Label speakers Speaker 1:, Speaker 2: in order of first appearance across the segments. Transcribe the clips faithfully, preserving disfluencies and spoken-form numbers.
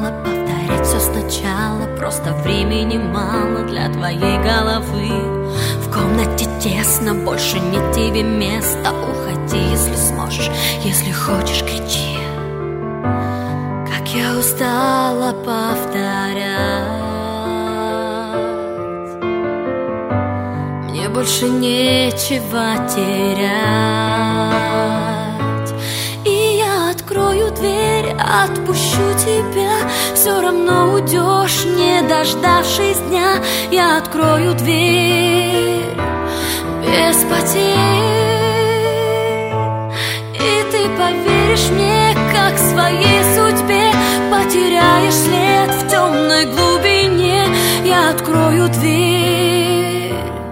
Speaker 1: устала повторять все сначала. Просто времени мало для твоей головы. В комнате тесно, больше нет тебе места. Уходи, если сможешь, если хочешь, кричи. Как я устала повторять. Мне больше нечего терять. И я открою дверь, отпущу тебя. Все равно уйдешь, не дождавшись дня. Я открою дверь без потерь. И ты поверишь мне, как своей судьбе. Потеряешь след в темной глубине. Я открою дверь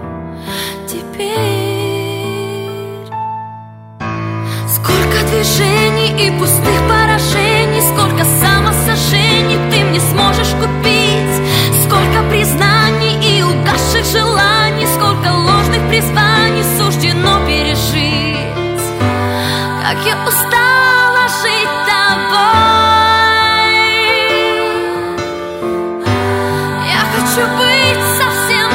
Speaker 1: теперь. Сколько движений и пустых поражений, сколько самосожжений ты мне сможешь купить. Сколько признаний и угасших желаний, сколько ложных призваний суждено пережить. Как я устала жить тобой. Я хочу быть совсем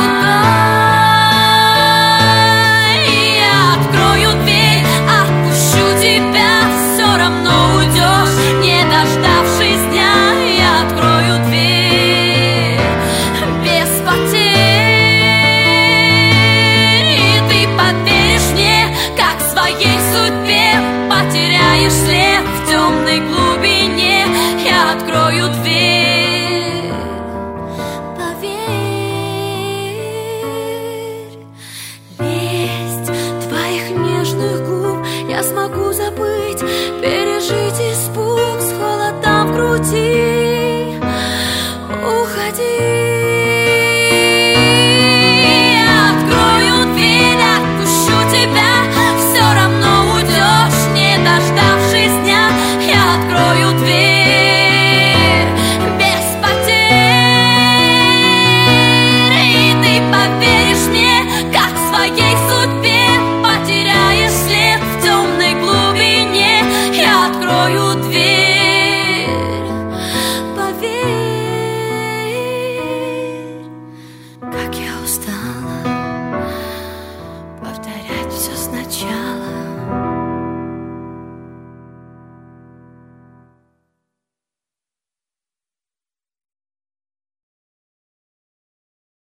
Speaker 1: другой. Я открою дверь, отпущу тебя. Все равно уйдешь, не дождавшись дня. Я открою дверь без потерь. И ты поверишь мне, как своей судьбе. Потеряешь след в темной глубине. Я открою дверь